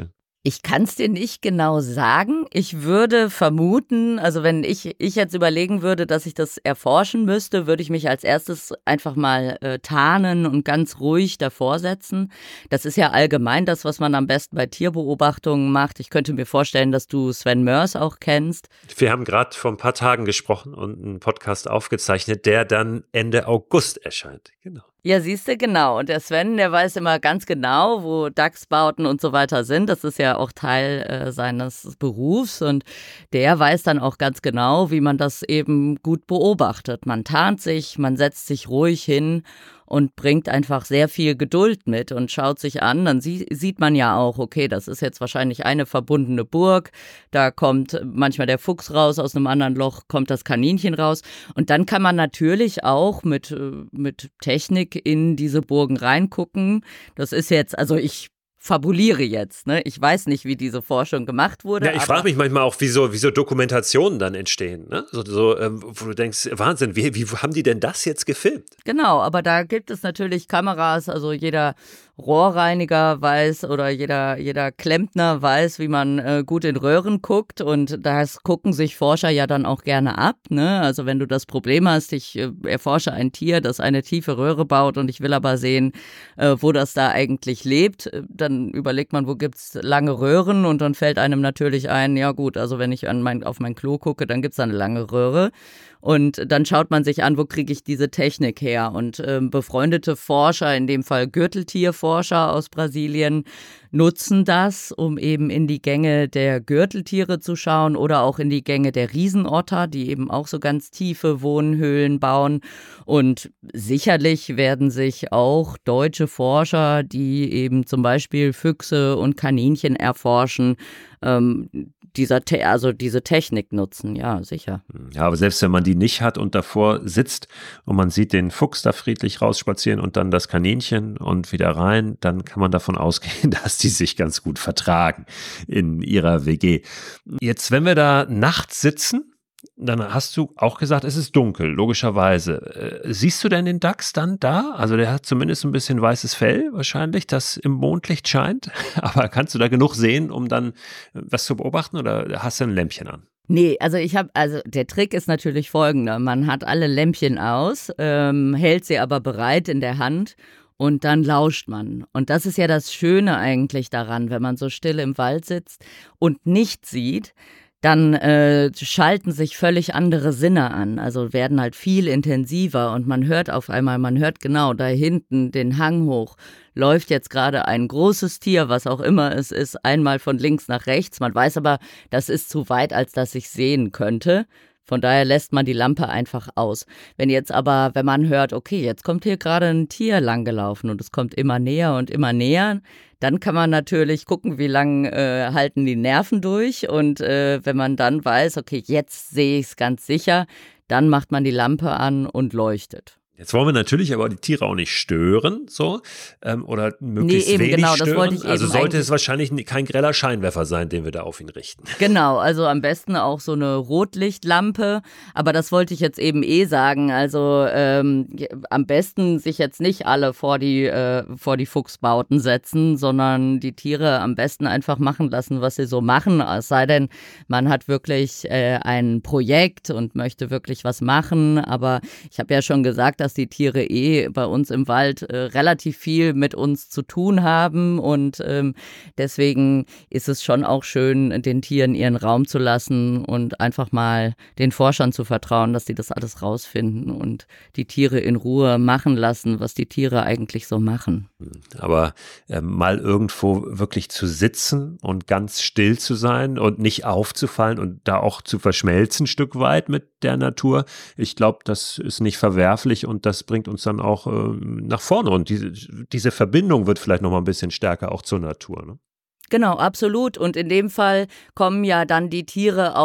Ich kann es dir nicht genau sagen. Ich würde vermuten, also wenn ich, ich jetzt überlegen würde, dass ich das erforschen müsste, würde ich mich als erstes einfach mal äh, tarnen und ganz ruhig davor setzen. Das ist ja allgemein das, was man am besten bei Tierbeobachtungen macht. Ich könnte mir vorstellen, dass du Sven Mörs auch kennst. Wir haben gerade vor ein paar Tagen gesprochen und einen Podcast aufgezeichnet, der dann Ende August erscheint. Genau. Ja, siehst du, genau. Und der Sven, der weiß immer ganz genau, wo Dachsbauten und so weiter sind. Das ist ja auch Teil äh, seines Berufs. Und der weiß dann auch ganz genau, wie man das eben gut beobachtet. Man tarnt sich, man setzt sich ruhig hin und bringt einfach sehr viel Geduld mit und schaut sich an. Dann sie- sieht man ja auch, okay, das ist jetzt wahrscheinlich eine verbundene Burg. Da kommt manchmal der Fuchs raus, aus einem anderen Loch kommt das Kaninchen raus. Und dann kann man natürlich auch mit, äh, mit Technik in diese Burgen reingucken. Das ist jetzt, also ich fabuliere jetzt, ne? Ich weiß nicht, wie diese Forschung gemacht wurde. Ja, ich frage mich manchmal auch, wie so, wie so Dokumentationen dann entstehen, ne? So, so ähm, wo du denkst, Wahnsinn, wie, wie haben die denn das jetzt gefilmt? Genau, aber da gibt es natürlich Kameras, also jeder Rohrreiniger weiß oder jeder, jeder Klempner weiß, wie man äh, gut in Röhren guckt, und das gucken sich Forscher ja dann auch gerne ab, ne? Also wenn du das Problem hast, ich äh, erforsche ein Tier, das eine tiefe Röhre baut und ich will aber sehen, äh, wo das da eigentlich lebt, äh, dann überlegt man, wo gibt's lange Röhren, und dann fällt einem natürlich ein, ja gut, also wenn ich an mein, auf mein Klo gucke, dann gibt's da eine lange Röhre. Und dann schaut man sich an, wo kriege ich diese Technik her? Und ähm, befreundete Forscher, in dem Fall Gürteltierforscher aus Brasilien, nutzen das, um eben in die Gänge der Gürteltiere zu schauen oder auch in die Gänge der Riesenotter, die eben auch so ganz tiefe Wohnhöhlen bauen. Und sicherlich werden sich auch deutsche Forscher, die eben zum Beispiel Füchse und Kaninchen erforschen, ähm, dieser Te- also diese Technik nutzen, ja, sicher. Ja, aber selbst wenn man die nicht hat und davor sitzt und man sieht den Fuchs da friedlich rausspazieren und dann das Kaninchen und wieder rein, dann kann man davon ausgehen, dass die sich ganz gut vertragen in ihrer W G. Jetzt, wenn wir da nachts sitzen, dann hast du auch gesagt, es ist dunkel, logischerweise. Äh, siehst du denn den Dachs dann da? Also der hat zumindest ein bisschen weißes Fell wahrscheinlich, das im Mondlicht scheint. Aber kannst du da genug sehen, um dann was zu beobachten, oder hast du ein Lämpchen an? Nee, also ich habe, also der Trick ist natürlich folgender. Man hat alle Lämpchen aus, ähm, hält sie aber bereit in der Hand und dann lauscht man. Und das ist ja das Schöne eigentlich daran, wenn man so still im Wald sitzt und nichts sieht, dann äh, schalten sich völlig andere Sinne an, also werden halt viel intensiver, und man hört auf einmal, man hört genau da hinten den Hang hoch, läuft jetzt gerade ein großes Tier, was auch immer es ist, einmal von links nach rechts. Man weiß aber, das ist zu weit, als dass ich sehen könnte. Von daher lässt man die Lampe einfach aus. Wenn jetzt aber, wenn man hört, okay, jetzt kommt hier gerade ein Tier langgelaufen und es kommt immer näher und immer näher, dann kann man natürlich gucken, wie lange äh, halten die Nerven durch. Und äh, wenn man dann weiß, okay, jetzt sehe ich es ganz sicher, dann macht man die Lampe an und leuchtet. Jetzt wollen wir natürlich aber die Tiere auch nicht stören, so, ähm, oder möglichst Nee, eben, wenig genau, das stören. wollte ich Also eben sollte eigentlich- es wahrscheinlich kein greller Scheinwerfer sein, den wir da auf ihn richten. Genau, also am besten auch so eine Rotlichtlampe, aber das wollte ich jetzt eben eh sagen, also ähm, am besten sich jetzt nicht alle vor die, äh, vor die Fuchsbauten setzen, sondern die Tiere am besten einfach machen lassen, was sie so machen, es sei denn, man hat wirklich äh, ein Projekt und möchte wirklich was machen, aber ich habe ja schon gesagt, dass die Tiere eh bei uns im Wald äh, relativ viel mit uns zu tun haben, und ähm, deswegen ist es schon auch schön, den Tieren ihren Raum zu lassen und einfach mal den Forschern zu vertrauen, dass die das alles rausfinden und die Tiere in Ruhe machen lassen, was die Tiere eigentlich so machen. Aber äh, mal irgendwo wirklich zu sitzen und ganz still zu sein und nicht aufzufallen und da auch zu verschmelzen ein Stück weit mit der Natur, ich glaube, das ist nicht verwerflich, und das bringt uns dann auch äh, nach vorne, und diese, diese Verbindung wird vielleicht noch mal ein bisschen stärker auch zur Natur, ne? Genau, absolut. Und in dem Fall kommen ja dann die Tiere auch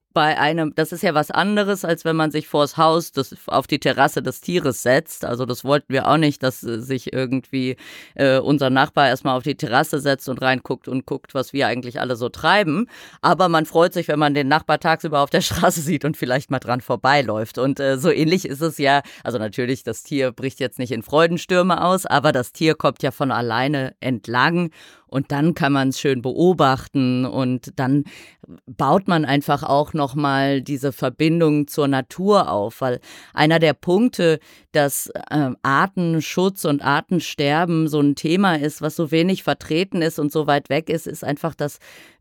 bei einem, das ist ja was anderes, als wenn man sich vors Haus des, auf die Terrasse des Tieres setzt. Also das wollten wir auch nicht, dass äh, sich irgendwie äh, unser Nachbar erstmal auf die Terrasse setzt und reinguckt und guckt, was wir eigentlich alle so treiben. Aber man freut sich, wenn man den Nachbar tagsüber auf der Straße sieht und vielleicht mal dran vorbeiläuft. Und äh, so ähnlich ist es ja, also natürlich, das Tier bricht jetzt nicht in Freudenstürme aus, aber das Tier kommt ja von alleine entlang. Und dann kann man es schön beobachten und dann baut man einfach auch nochmal diese Verbindung zur Natur auf, weil einer der Punkte, dass äh, Artenschutz und Artensterben so ein Thema ist, was so wenig vertreten ist und so weit weg ist, ist einfach, dass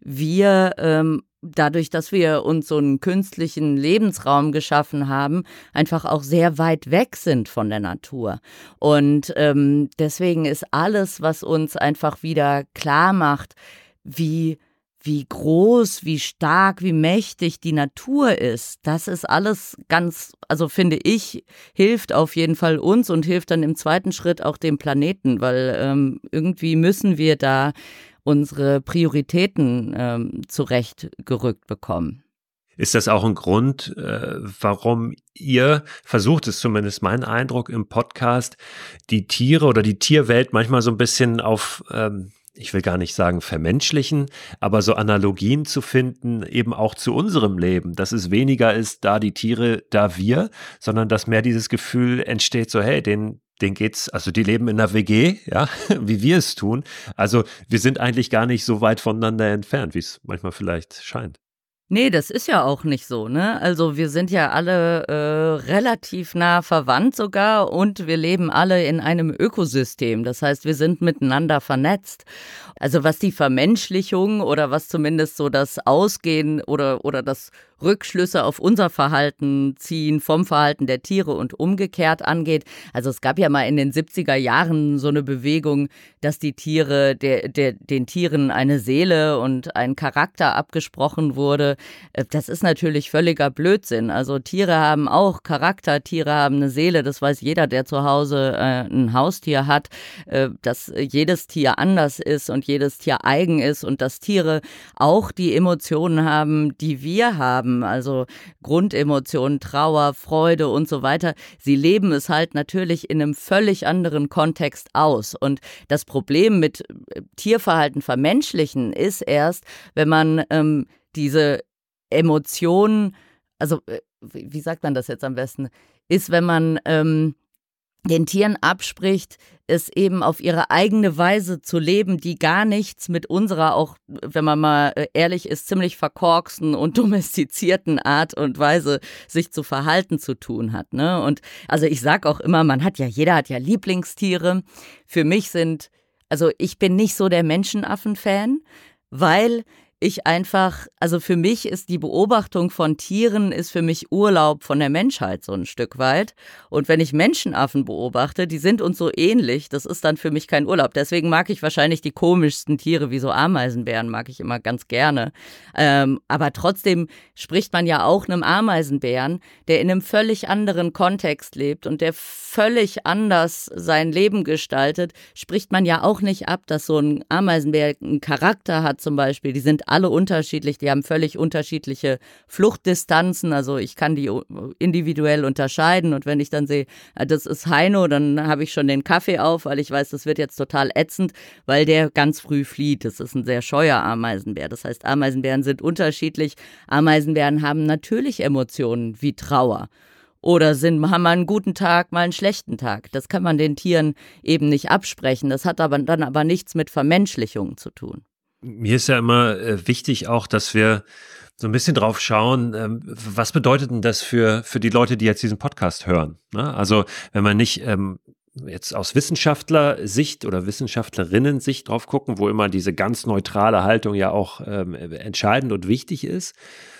wir ähm, dadurch, dass wir uns so einen künstlichen Lebensraum geschaffen haben, einfach auch sehr weit weg sind von der Natur. Und ähm, deswegen ist alles, was uns einfach wieder klar macht, wie wie groß, wie stark, wie mächtig die Natur ist, das ist alles ganz, also finde ich, hilft auf jeden Fall uns und hilft dann im zweiten Schritt auch dem Planeten, weil ähm, irgendwie müssen wir da unsere Prioritäten ähm, zurechtgerückt bekommen. Ist das auch ein Grund, äh, warum ihr versucht, ist zumindest mein Eindruck im Podcast, die Tiere oder die Tierwelt manchmal so ein bisschen auf, ähm, ich will gar nicht sagen vermenschlichen, aber so Analogien zu finden, eben auch zu unserem Leben, dass es weniger ist, da die Tiere, da wir, sondern dass mehr dieses Gefühl entsteht, so hey, den denen geht's, also die leben in einer W G, ja, wie wir es tun. Also wir sind eigentlich gar nicht so weit voneinander entfernt, wie es manchmal vielleicht scheint. Nee, das ist ja auch nicht so, ne? Also wir sind ja alle äh, relativ nah verwandt sogar und wir leben alle in einem Ökosystem. Das heißt, wir sind miteinander vernetzt. Also was die Vermenschlichung oder was zumindest so das Ausgehen oder, oder das Rückschlüsse auf unser Verhalten ziehen vom Verhalten der Tiere und umgekehrt angeht. Also es gab ja mal in den siebziger Jahren so eine Bewegung, dass die Tiere, der, der, den Tieren eine Seele und ein Charakter abgesprochen wurde. Das ist natürlich völliger Blödsinn. Also Tiere haben auch Charakter, Tiere haben eine Seele. Das weiß jeder, der zu Hause äh, ein Haustier hat, äh, dass jedes Tier anders ist und jedes Tier eigen ist und dass Tiere auch die Emotionen haben, die wir haben. Also Grundemotionen, Trauer, Freude und so weiter. Sie leben es halt natürlich in einem völlig anderen Kontext aus. Und das Problem mit Tierverhalten vermenschlichen ist erst, wenn man ähm, diese Emotionen, also wie sagt man das jetzt am besten, ist, wenn man ähm, den Tieren abspricht, es eben auf ihre eigene Weise zu leben, die gar nichts mit unserer, auch wenn man mal ehrlich ist, ziemlich verkorksten und domestizierten Art und Weise, sich zu verhalten zu tun hat, ne? Und also ich sag auch immer, man hat ja, jeder hat ja Lieblingstiere. Für mich sind, also ich bin nicht so der Menschenaffen-Fan, weil ich einfach, also für mich ist die Beobachtung von Tieren, ist für mich Urlaub von der Menschheit so ein Stück weit. Und wenn ich Menschenaffen beobachte, die sind uns so ähnlich, das ist dann für mich kein Urlaub. Deswegen mag ich wahrscheinlich die komischsten Tiere, wie so Ameisenbären, mag ich immer ganz gerne. Ähm, aber trotzdem spricht man ja auch einem Ameisenbären, der in einem völlig anderen Kontext lebt und der völlig anders sein Leben gestaltet, spricht man ja auch nicht ab, dass so ein Ameisenbär einen Charakter hat zum Beispiel. Die sind alle unterschiedlich, die haben völlig unterschiedliche Fluchtdistanzen, also ich kann die individuell unterscheiden und wenn ich dann sehe, das ist Heino, dann habe ich schon den Kaffee auf, weil ich weiß, das wird jetzt total ätzend, weil der ganz früh flieht. Das ist ein sehr scheuer Ameisenbär. Das heißt, Ameisenbären sind unterschiedlich. Ameisenbären haben natürlich Emotionen wie Trauer. Oder sind, haben mal einen guten Tag, mal einen schlechten Tag. Das kann man den Tieren eben nicht absprechen. Das hat aber dann aber nichts mit Vermenschlichung zu tun. Mir ist ja immer äh, wichtig auch, dass wir so ein bisschen drauf schauen, ähm, was bedeutet denn das für, für die Leute, die jetzt diesen Podcast hören? Ne? Also wenn man nicht ähm, jetzt aus Wissenschaftler-Sicht oder Wissenschaftlerinnen-Sicht drauf gucken, wo immer diese ganz neutrale Haltung ja auch ähm, entscheidend und wichtig ist.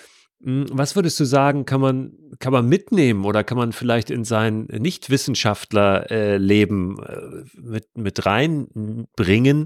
Was würdest du sagen, kann man, kann man mitnehmen oder kann man vielleicht in sein Nicht-Wissenschaftler-Leben äh, mit, mit reinbringen,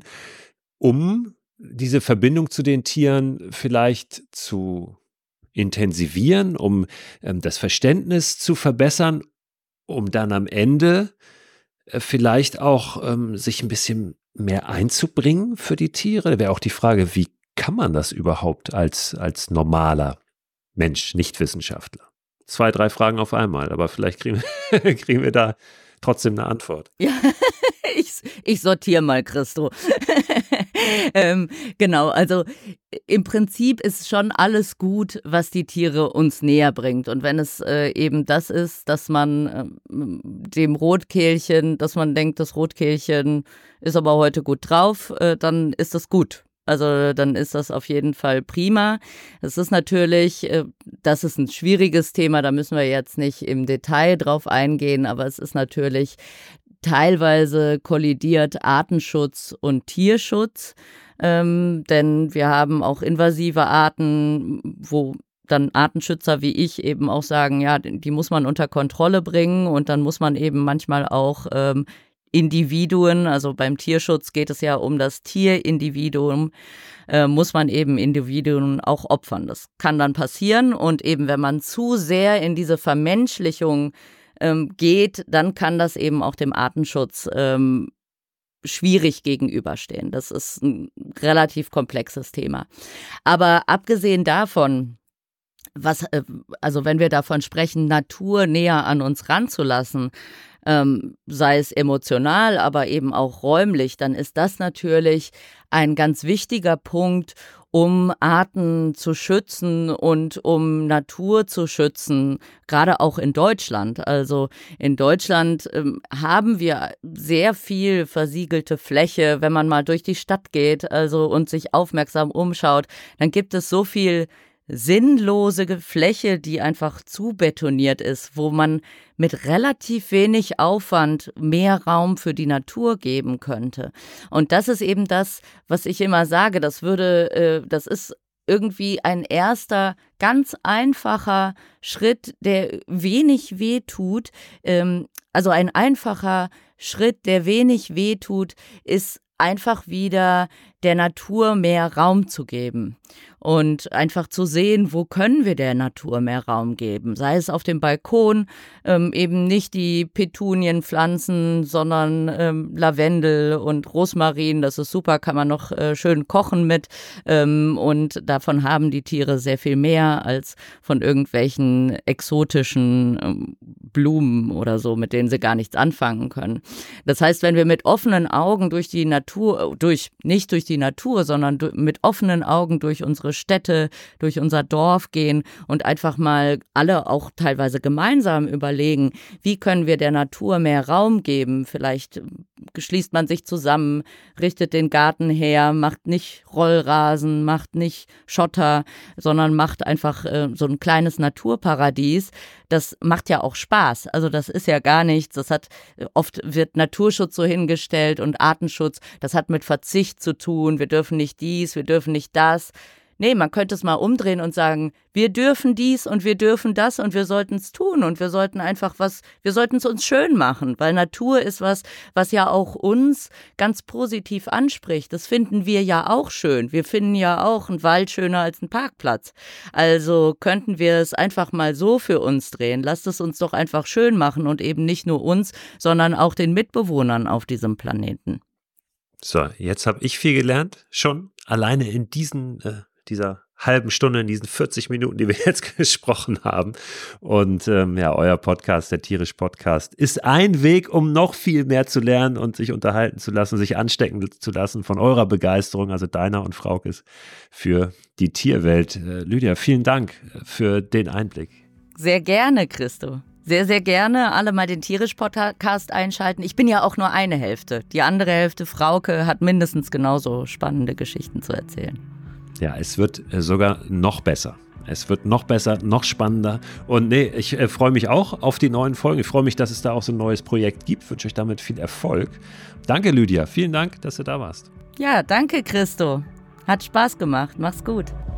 um diese Verbindung zu den Tieren vielleicht zu intensivieren, um ähm, das Verständnis zu verbessern, um dann am Ende äh, vielleicht auch ähm, sich ein bisschen mehr einzubringen für die Tiere? Da wäre auch die Frage, wie kann man das überhaupt als, als Normaler? Mensch, Nicht-Wissenschaftler? Zwei, drei Fragen auf einmal, aber vielleicht kriegen wir, kriegen wir da trotzdem eine Antwort. Ja, ich, ich sortiere mal, Christo. ähm, genau, also im Prinzip ist schon alles gut, was die Tiere uns näher bringt. Und wenn es äh, eben das ist, dass man äh, dem Rotkehlchen, dass man denkt, das Rotkehlchen ist aber heute gut drauf, äh, dann ist das gut. Also dann ist das auf jeden Fall prima. Es ist natürlich, das ist ein schwieriges Thema, da müssen wir jetzt nicht im Detail drauf eingehen, aber es ist natürlich teilweise kollidiert Artenschutz und Tierschutz, ähm, denn wir haben auch invasive Arten, wo dann Artenschützer wie ich eben auch sagen, ja, die muss man unter Kontrolle bringen und dann muss man eben manchmal auch ähm, Individuen, also beim Tierschutz geht es ja um das Tierindividuum, äh, muss man eben Individuen auch opfern. Das kann dann passieren und eben wenn man zu sehr in diese Vermenschlichung ähm, geht, dann kann das eben auch dem Artenschutz ähm, schwierig gegenüberstehen. Das ist ein relativ komplexes Thema. Aber abgesehen davon, was, also wenn wir davon sprechen, Natur näher an uns ranzulassen, ähm, sei es emotional, aber eben auch räumlich, dann ist das natürlich ein ganz wichtiger Punkt, um Arten zu schützen und um Natur zu schützen, gerade auch in Deutschland. Also in Deutschland ähm, haben wir sehr viel versiegelte Fläche, wenn man mal durch die Stadt geht, also und sich aufmerksam umschaut, dann gibt es so viel sinnlose Fläche, die einfach zu betoniert ist, wo man mit relativ wenig Aufwand mehr Raum für die Natur geben könnte. Und das ist eben das, was ich immer sage, das würde, äh, das ist irgendwie ein erster, ganz einfacher Schritt, der wenig wehtut. Ähm, also ein einfacher Schritt, der wenig wehtut, ist einfach wieder der Natur mehr Raum zu geben und einfach zu sehen, wo können wir der Natur mehr Raum geben. Sei es auf dem Balkon, ähm, eben nicht die Petunien pflanzen, sondern ähm, Lavendel und Rosmarin, das ist super, kann man noch äh, schön kochen mit ähm, und davon haben die Tiere sehr viel mehr als von irgendwelchen exotischen ähm, Blumen oder so, mit denen sie gar nichts anfangen können. Das heißt, wenn wir mit offenen Augen durch die Natur, durch nicht durch die Natur, sondern mit offenen Augen durch unsere Städte, durch unser Dorf gehen und einfach mal alle auch teilweise gemeinsam überlegen, wie können wir der Natur mehr Raum geben? Vielleicht schließt man sich zusammen, richtet den Garten her, macht nicht Rollrasen, macht nicht Schotter, sondern macht einfach äh, so ein kleines Naturparadies. Das macht ja auch Spaß. Also das ist ja gar nichts. Das hat, oft wird Naturschutz so hingestellt und Artenschutz, das hat mit Verzicht zu tun. Wir dürfen nicht dies, wir dürfen nicht das. Nee, man könnte es mal umdrehen und sagen, wir dürfen dies und wir dürfen das und wir sollten es tun und wir sollten einfach was, wir sollten es uns schön machen, weil Natur ist was, was ja auch uns ganz positiv anspricht. Das finden wir ja auch schön. Wir finden ja auch einen Wald schöner als einen Parkplatz. Also könnten wir es einfach mal so für uns drehen. Lasst es uns doch einfach schön machen und eben nicht nur uns, sondern auch den Mitbewohnern auf diesem Planeten. So, jetzt habe ich viel gelernt, schon alleine in diesen äh dieser halben Stunde, in diesen vierzig Minuten, die wir jetzt gesprochen haben. Und ähm, ja, euer Podcast, der Tierisch Podcast, ist ein Weg, um noch viel mehr zu lernen und sich unterhalten zu lassen, sich anstecken zu lassen von eurer Begeisterung, also deiner und Fraukes, für die Tierwelt. Äh, Lydia, vielen Dank für den Einblick. Sehr gerne, Christo. Sehr, sehr gerne. Alle mal den Tierisch-Podcast einschalten. Ich bin ja auch nur eine Hälfte. Die andere Hälfte, Frauke, hat mindestens genauso spannende Geschichten zu erzählen. Ja, es wird sogar noch besser. Es wird noch besser, noch spannender. Und nee, ich äh, freue mich auch auf die neuen Folgen. Ich freue mich, dass es da auch so ein neues Projekt gibt. Ich wünsche euch damit viel Erfolg. Danke, Lydia. Vielen Dank, dass du da warst. Ja, danke, Christo. Hat Spaß gemacht. Mach's gut.